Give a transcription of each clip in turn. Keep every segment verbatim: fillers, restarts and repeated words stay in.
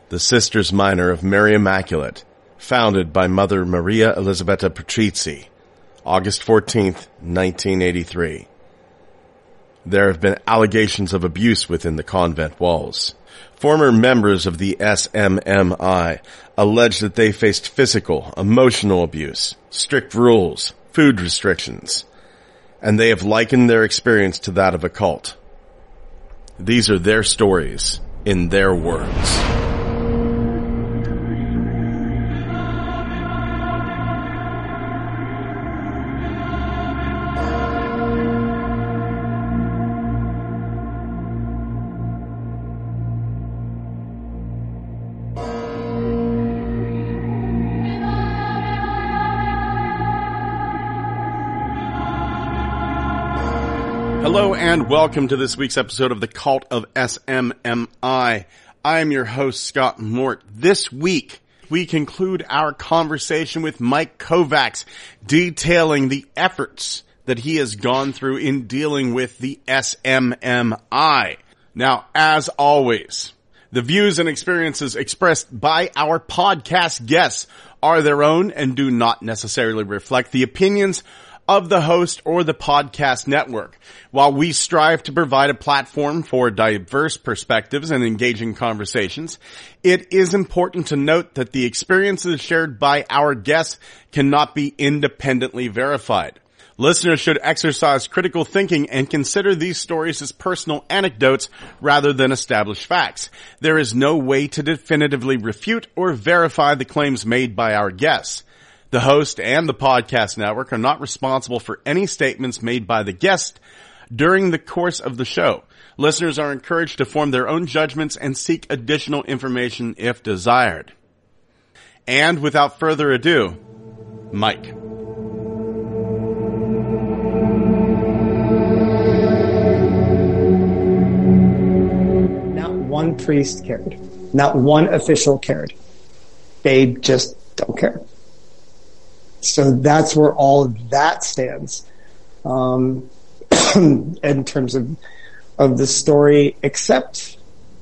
the Sisters Minor of Mary Immaculate, founded by Mother Maria Elisabetta Patrizzi, August fourteenth, nineteen eighty-three. There have been allegations of abuse within the convent walls. Former members of the S M M I allege that they faced physical, emotional abuse, strict rules, food restrictions, and they have likened their experience to that of a cult. These are their stories in their words. Hello and welcome to this week's episode of the Cult of S M M I. I am your host, Scott Mort. This week, we conclude our conversation with Mike Kovacs, detailing the efforts that he has gone through in dealing with the S M M I. Now, as always, the views and experiences expressed by our podcast guests are their own and do not necessarily reflect the opinions of the host or the podcast network. While we strive to provide a platform for diverse perspectives and engaging conversations, it is important to note that the experiences shared by our guests cannot be independently verified. Listeners should exercise critical thinking and consider these stories as personal anecdotes rather than established facts. There is no way to definitively refute or verify the claims made by our guests. The host and the podcast network are not responsible for any statements made by the guest during the course of the show. Listeners are encouraged to form their own judgments and seek additional information if desired. And without further ado, Mike. Not one priest cared. Not one official cared. They just don't care. So that's where all of that stands, um, in terms of of the story. Except,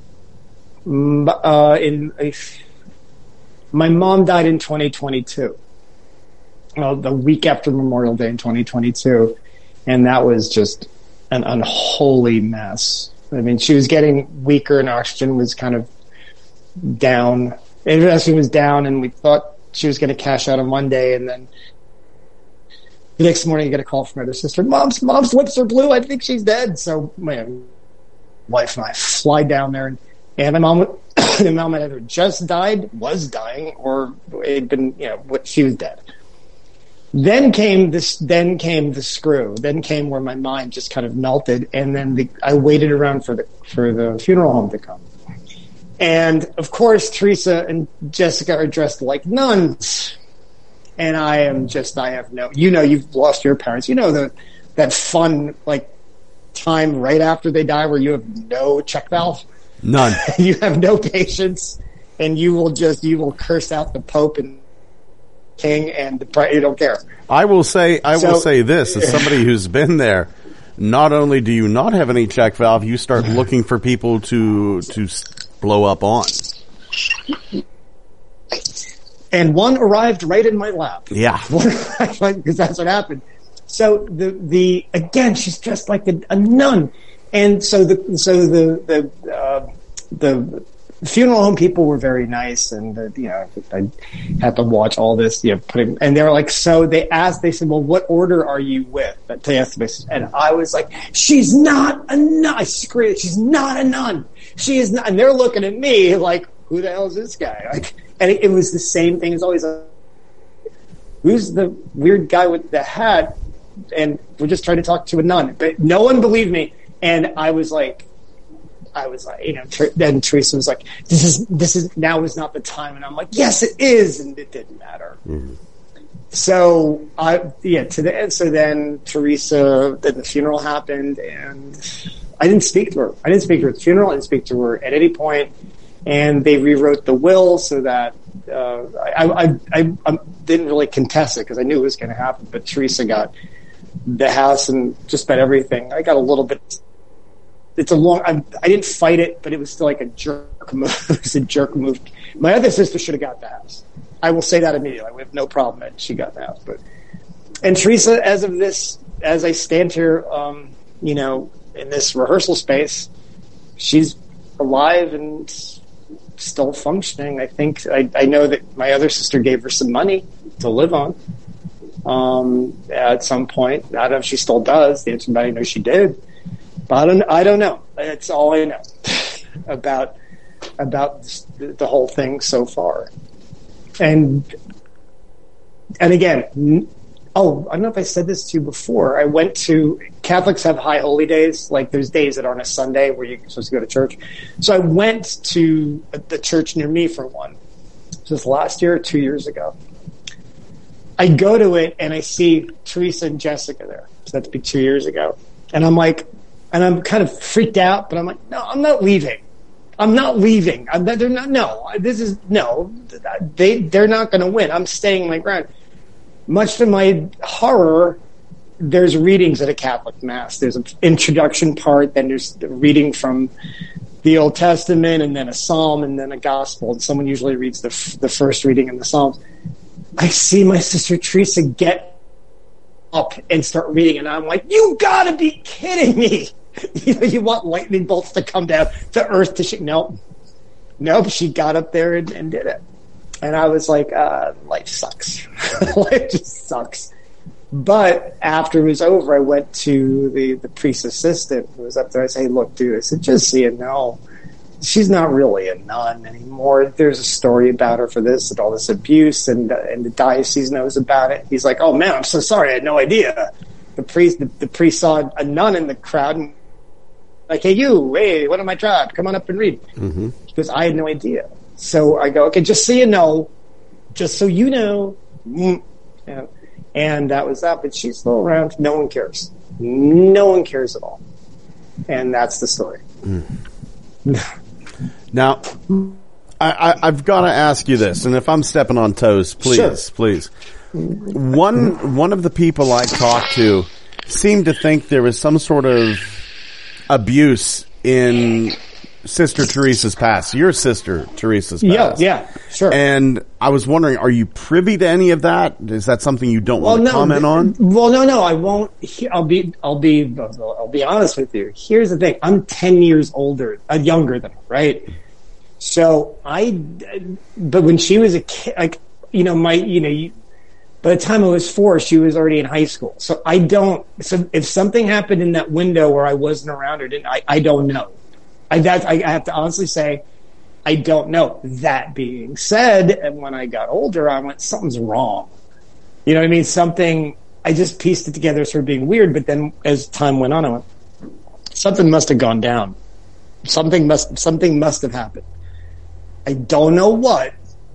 uh, in a, my mom died in twenty twenty-two, well, the week after Memorial Day in twenty twenty-two, and that was just an unholy mess. I mean, she was getting weaker, and oxygen was kind of down. Oxygen was down, and we thought she was going to cash out on Monday, and then the next morning you get a call from her other sister. Mom's mom's lips are blue. I think she's dead. So my wife and I fly down there, and, and my mom, my mom had either just died, was dying, or it had been, you know, she was dead. Then came this. Then came the screw. Then came where my mind just kind of melted, and then the, I waited around for the for the funeral home to come. And, of course, Teresa and Jessica are dressed like nuns. And I am just, I have no, you know, you've lost your parents. You know, the, that fun, like, time right after they die where you have no check valve. None. You have no patience. And you will just, you will curse out the Pope and King and the, you don't care. I will say, I so, will say this, as somebody who's been there, not only do you not have any check valve, you start looking for people to, to, blow up on. And one arrived right in my lap. Yeah. Because that's what happened. So the, the, again, she's dressed like a, a nun. And so the, so the, the, uh, the funeral home people were very nice. And, the, you know, I had to watch all this, you know, putting, and they were like, so they asked, they said, well, what order are you with? They asked me, and I was like, she's not a nun. I screamed, she's not a nun. She is not, and they're looking at me like, who the hell is this guy? Like, and it, it was the same thing as always. Like, who's the weird guy with the hat? And we're just trying to talk to a nun, but no one believed me. And I was like, I was like, you know, then Teresa was like, this is, this is, now is not the time. And I'm like, yes, it is. And it didn't matter. Mm-hmm. So I, yeah, to the end. So then Teresa, then the funeral happened, and I didn't speak to her. I didn't speak to her at the funeral. I didn't speak to her at any point. And they rewrote the will so that uh, I, I, I, I didn't really contest it because I knew it was going to happen. But Teresa got the house and just about everything. I got a little bit it's a long. I, I didn't fight it, but it was still like a jerk move. It was a jerk move. My other sister should have got the house. I will say that immediately. We have no problem that she got the house. But and Teresa, as of this, as I stand here, um, you know, in this rehearsal space, she's alive and still functioning. I think I, I know that my other sister gave her some money to live on um, at some point. I don't know if she still does. The answer, I know she did, but I don't. I don't know. That's all I know about about the, the whole thing so far. And and again, oh, I don't know if I said this to you before. I went to Catholics have high holy days. Like there's days that aren't a Sunday where you're supposed to go to church. So I went to the church near me for one. Was this last year or two years ago? I go to it and I see Teresa and Jessica there. So that'd be two years ago. And I'm like, and I'm kind of freaked out, but I'm like, no, I'm not leaving. I'm not leaving. I'm, they're not. No, this is no. They they're not going to win. I'm staying my ground. Much to my horror, there's readings at a Catholic Mass. There's an introduction part, then there's the reading from the Old Testament, and then a psalm, and then a gospel. And someone usually reads the the first reading in the Psalms. I see my sister Teresa get up and start reading, and I'm like, "You gotta be kidding me!" You know, you want lightning bolts to come down to earth to shake. Nope. Nope. She got up there and, and did it. And I was like, uh, life sucks. Life just sucks. But after it was over, I went to the, the priest assistant who was up there. I said, hey, look, dude, I said, just so you know, she's not really a nun anymore. There's a story about her for this and all this abuse, and, uh, and the diocese knows about it. He's like, oh man, I'm so sorry. I had no idea. The priest, the, the priest saw a nun in the crowd and like, hey, you, hey, one of my tribe, come on up and read. Mm-hmm. Because I had no idea. So I go, okay, just so you know, just so you know. Mm, yeah. And that was that. But she's still around. No one cares. No one cares at all. And that's the story. Mm. Now, I, I, I've got to ask you this, and if I'm stepping on toes, please, sure. please. One, one of the people I talked to seemed to think there was some sort of abuse in Sister Teresa's past, your sister Teresa's past. Yeah, yeah, sure. And I was wondering, are you privy to any of that? Is that something you don't well, want to no, comment on? Well, no, no, I won't. I'll be, I'll be, I'll be honest with you. Here's the thing: I'm ten years older, uh, younger than her, right? So I, but when she was a kid, like you know, my, you know, you, by the time I was four, she was already in high school. So I don't. So if something happened in that window where I wasn't around her, didn't I? I don't know. I that I, I have to honestly say, I don't know. That being said, and when I got older, I went, something's wrong. You know what I mean? Something. I just pieced it together as her being weird, but then as time went on, I went, something must have gone down. Something must. Something must have happened. I don't know what.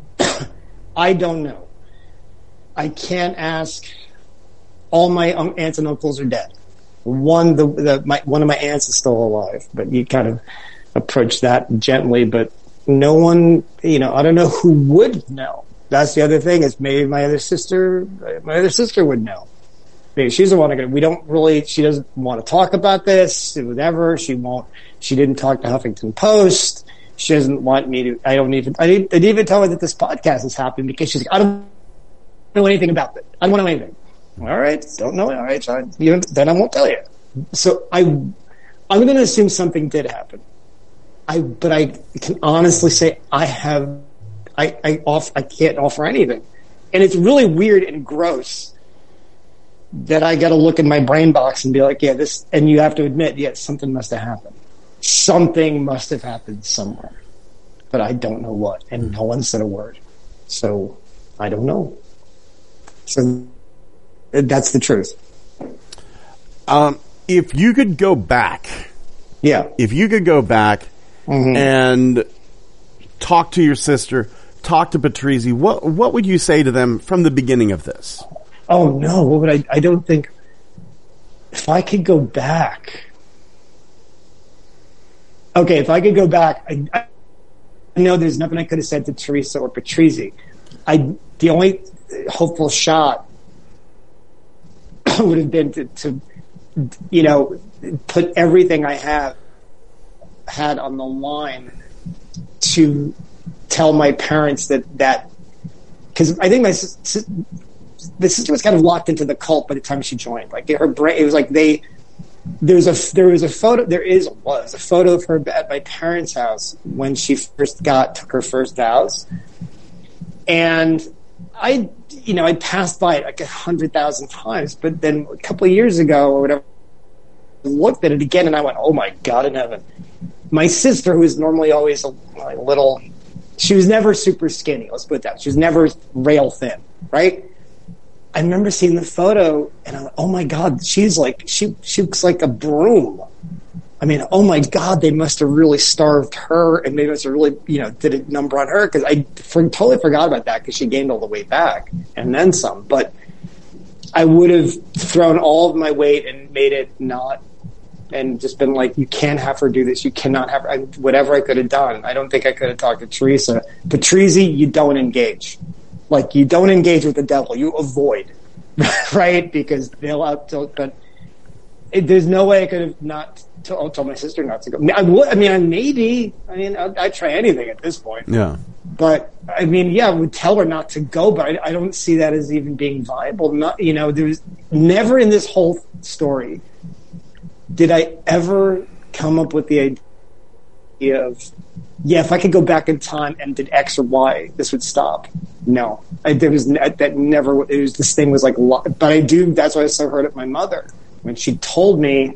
I don't know. I can't ask. All my um, aunts and uncles are dead. One, the, the my, one of my aunts is still alive, but you kind of approach that gently. But no one, you know, I don't know who would know. That's the other thing is maybe my other sister, my other sister would know. Maybe she's the one who, we don't really, she doesn't want to talk about this, whatever. She won't, she didn't talk to Huffington Post. She doesn't want me to, I don't even, I didn't, I didn't even tell her that this podcast has happened because she's like, I don't know anything about it. I don't want to know anything. All right. Don't know. All right. Fine. You, then I won't tell you. So I, I'm going to assume something did happen. I, but I can honestly say I have, I, I off, I can't offer anything. And it's really weird and gross that I got to look in my brain box and be like, yeah, this, and you have to admit, yeah, something must have happened. Something must have happened somewhere, but I don't know what. And no one said a word. So I don't know. So that's the truth. Um, if you could go back, yeah, if you could go back mm-hmm. and talk to your sister, talk to Patrizzi, what what would you say to them from the beginning of this? Oh no, what would I? I don't think if I could go back. Okay, if I could go back, I, I know there's nothing I could have said to Teresa or Patrizzi. I the only hopeful shot would have been to, to, you know, put everything I have had on the line to tell my parents that that because I think my sis, the sister was kind of locked into the cult by the time she joined. Like her brain, it was like they there's a there was a photo there is was a photo of her at my parents' house when she first got took her first vows, and I you know I passed by it like a hundred thousand times, but then a couple of years ago or whatever, I looked at it again and I went, oh my God in heaven. My sister, who is normally always a, a little, she was never super skinny, let's put it that. She was never rail thin, right? I remember seeing the photo and I went, oh my God, she's like, she, she looks like a broom. I mean, oh my God, they must have really starved her and they must have really, you know, did a number on her because I for, totally forgot about that because she gained all the weight back and then some. But I would have thrown all of my weight and made it not, and just been like, you can't have her do this. You cannot have her. I, whatever I could have done. I don't think I could have talked to Teresa. Patrizzi, you don't engage. Like, you don't engage with the devil. You avoid, right? Because they'll out to, but it, there's no way I could have not told, told my sister not to go. I would, I mean, maybe, I mean, I'd, I'd try anything at this point. Yeah. But, I mean, yeah, I would tell her not to go, but I, I don't see that as even being viable. Not, you know, there's never in this whole story did I ever come up with the idea of, yeah, if I could go back in time and did X or Y, this would stop? No, I, there was that never. It was this thing was like, but I do. That's why I was so hurt at my mother when she told me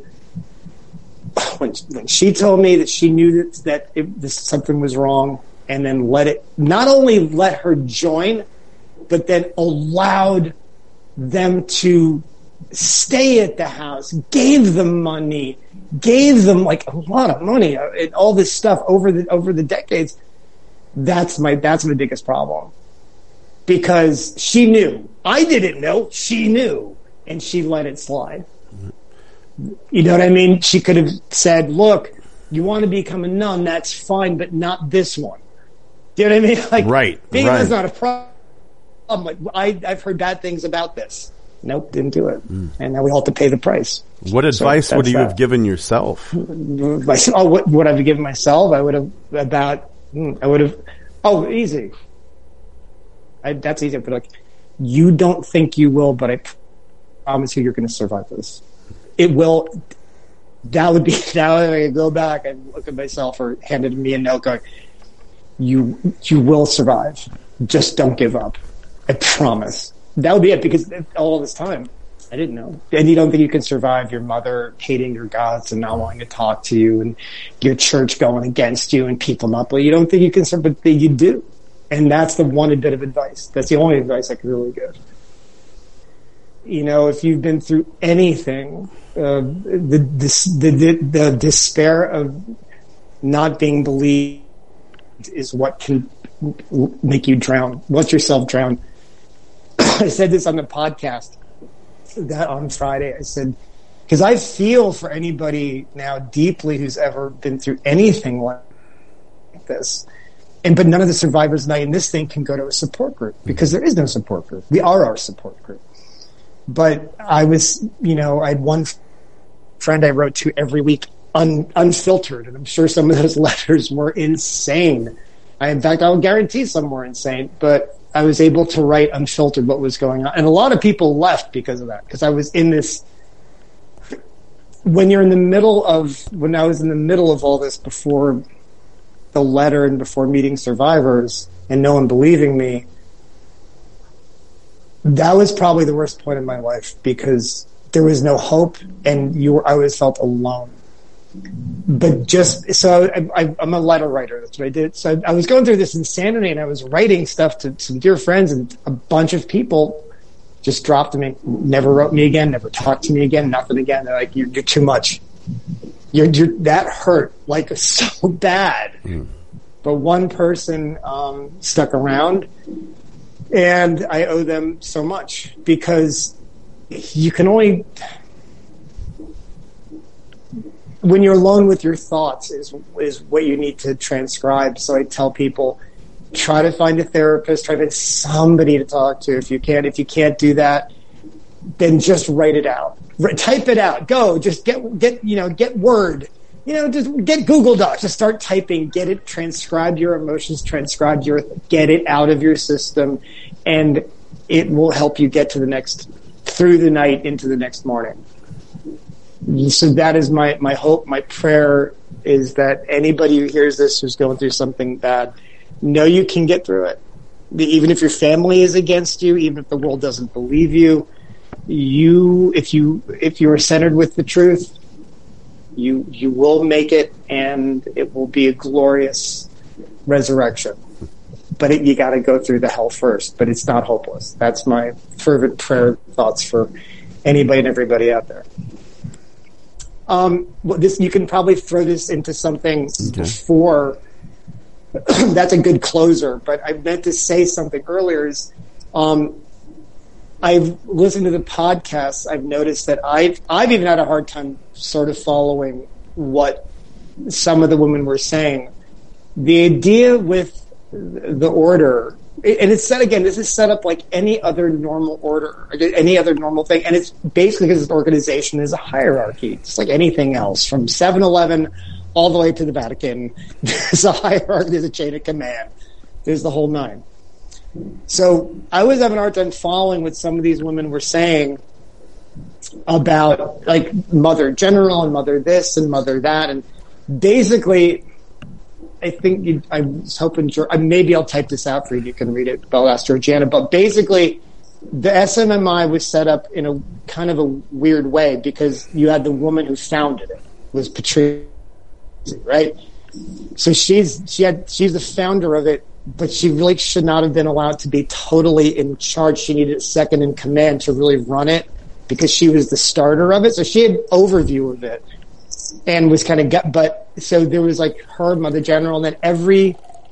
when when she told me that she knew that that it, this something was wrong, and then let it not only let her join, but then allowed them to stay at the house, gave them money, gave them like a lot of money and all this stuff over the over the decades. That's my that's my biggest problem. Because she knew. I didn't know. She knew. And she let it slide. You know what I mean? She could have said, look, you want to become a nun, that's fine, but not this one. Do you know what I mean? Like, right, being right. is not a problem. Like, I, I've heard bad things about this. Nope, didn't do it. Mm. And now we all have to pay the price. What advice so would you that. have given yourself? Oh, what would I have given myself? I would have about, I would have, oh, easy. I, that's easy. But like, you don't think you will, but I promise you, you're going to survive this. It will. That would be, now that I go back and look at myself or handed me a note going, you, you will survive. Just don't give up. I promise. That would be it, because all this time, I didn't know. And you don't think you can survive your mother hating your guts and not wanting to talk to you and your church going against you and people not, but you don't think you can survive, but you do. And that's the one bit of advice. That's the only advice I could really give. You know, if you've been through anything, uh, the, this, the, the, the despair of not being believed is what can make you drown. Let yourself drown. I said this on the podcast that on Friday. I said, because I feel for anybody now deeply who's ever been through anything like this. And but none of the survivors tonight in this thing can go to a support group because there is no support group. We are our support group. But I was, you know, I had one friend I wrote to every week, un, unfiltered, and I'm sure some of those letters were insane. I, in fact, I will guarantee some were insane, but I was able to write unfiltered what was going on. And a lot of people left because of that, because I was in this, when you're in the middle of, when I was in the middle of all this before the letter and before meeting survivors and no one believing me, that was probably the worst point in my life because there was no hope and you were, I always felt alone. But just, so I, I, I'm a letter writer. That's what I did. So I was going through this insanity and I was writing stuff to some dear friends, and a bunch of people just dropped me, never wrote me again, never talked to me again, nothing again. They're like, you're, you're too much. You're, you're, that hurt like so bad. Mm. But one person um, stuck around, and I owe them so much because you can only, when you're alone with your thoughts is is what you need to transcribe. So I tell people, try to find a therapist, try to find somebody to talk to. If you can't, if you can't do that, then just write it out. Type it out. Go. Just get, get, you know, get Word you know, just get Google Docs, just start typing, get it, transcribe your emotions, transcribe your, get it out of your system, and it will help you get to the next, through the night into the next morning. So that is my, my hope, my prayer is that anybody who hears this who's going through something bad, know you can get through it. Even if your family is against you, even if the world doesn't believe you, you, if you, if you are centered with the truth, you, you will make it, and it will be a glorious resurrection. But it, you got to go through the hell first, but it's not hopeless. That's my fervent prayer thoughts for anybody and everybody out there. Um, well, this, you can probably throw this into something okay. before. That's a good closer, but I meant to say something earlier is, um, I've listened to the podcasts. I've noticed that I've, I've even had a hard time sort of following what some of the women were saying. The idea with the order, and it's set again, this is set up like any other normal order, any other normal thing. And it's basically because this organization is a hierarchy. It's like anything else, from seven eleven all the way to the Vatican. There's a hierarchy, there's a chain of command. There's the whole nine. So I was having a hard time following what some of these women were saying about like Mother General and Mother this and Mother that. And basically, I think you, I was hoping, maybe I'll type this out for you. You can read it. I'll ask Georgiana. But basically, the S M M I was set up in a kind of a weird way because you had the woman who founded it, was Patrice, right? So she's she had she's the founder of it, but she really should not have been allowed to be totally in charge. She needed a second in command to really run it because she was the starter of it. So she had overview of it. And was kind of gut, but so there was like her, Mother General, and then every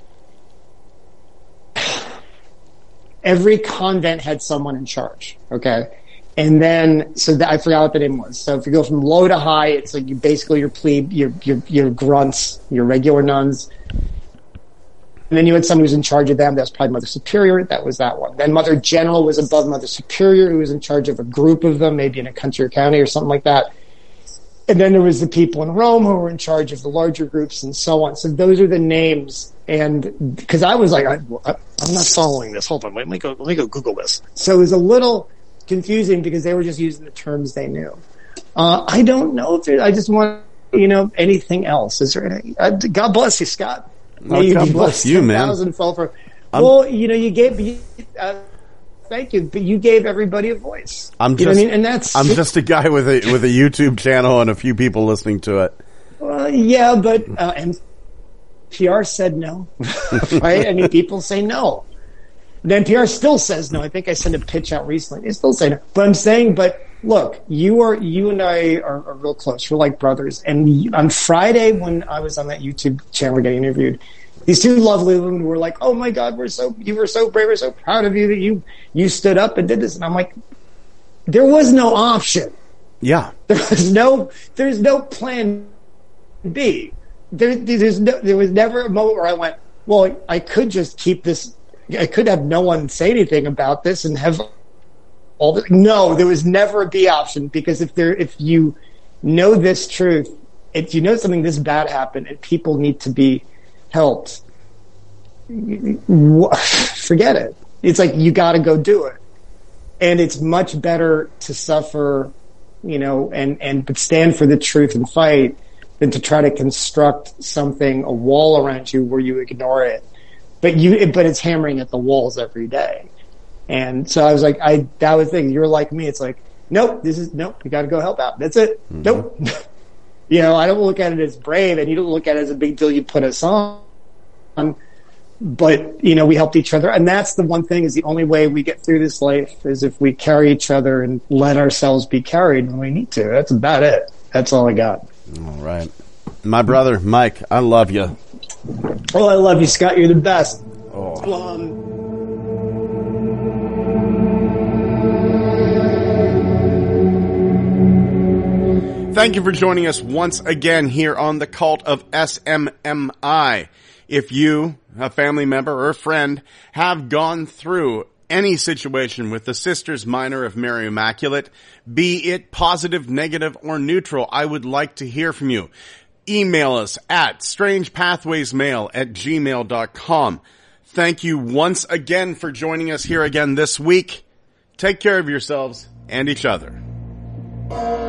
every convent had someone in charge. Okay, and then so that, I forgot what the name was. So if you go from low to high, it's like you basically your plebe, your your your grunts, your regular nuns, and then you had someone who was in charge of them. That's probably Mother Superior. That was that one. Then Mother General was above Mother Superior, who was in charge of a group of them, maybe in a country or county or something like that. And then there was the people in Rome who were in charge of the larger groups and so on. So those are the names. And because I was like, I, I'm not following this. Hold on. Let me go, let me go Google this. So it was a little confusing because they were just using the terms they knew. Uh, I don't know if there, I just want, you know, anything else. Is there any, uh, God bless you, Scott. Oh, you God bless you, man. For, well, you know, you gave, uh, thank you, but you gave everybody a voice. I'm just, you know what I mean? And that's I'm just a guy with a with a YouTube channel and a few people listening to it. Well, yeah, but uh, and P R said no, right? I mean, people say no. Then P R still says no. I think I sent a pitch out recently. They still say no. But I'm saying, but look, you are you and I are, are real close. We're like brothers. And on Friday, when I was on that YouTube channel getting interviewed, these two lovely women were like, "Oh my God, we're so you were so brave. We're so proud of you that you you stood up and did this." And I'm like, there was no option. Yeah, there was no there's no plan B. There there's no there was never a moment where I went, well, I could just keep this. I could have no one say anything about this and have all the no. There was never a B option because if there if you know this truth, if you know something this bad happened and people need to be helped, forget it. It's like you got to go do it, and it's much better to suffer, you know, and and but stand for the truth and fight than to try to construct something, a wall around you where you ignore it. But you, but it's hammering at the walls every day. And so I was like, I that was the thing. You're like me. It's like, nope, this is nope. You got to go help out. That's it. Mm-hmm. Nope. You know, I don't look at it as brave, and you don't look at it as a big deal. You put us on. But, you know, we helped each other. And that's the one thing is the only way we get through this life is if we carry each other and let ourselves be carried when we need to. That's about it. That's all I got. All right. My brother, Mike, I love you. Oh, I love you, Scott. You're the best. Oh. Um, Thank you for joining us once again here on the Cult of S M M I. If you, a family member or a friend, have gone through any situation with the Sisters Minor of Mary Immaculate, be it positive, negative, or neutral, I would like to hear from you. email us at strangepathwaysmail at gmail dot com. Thank you once again for joining us here again this week. Take care of yourselves and each other.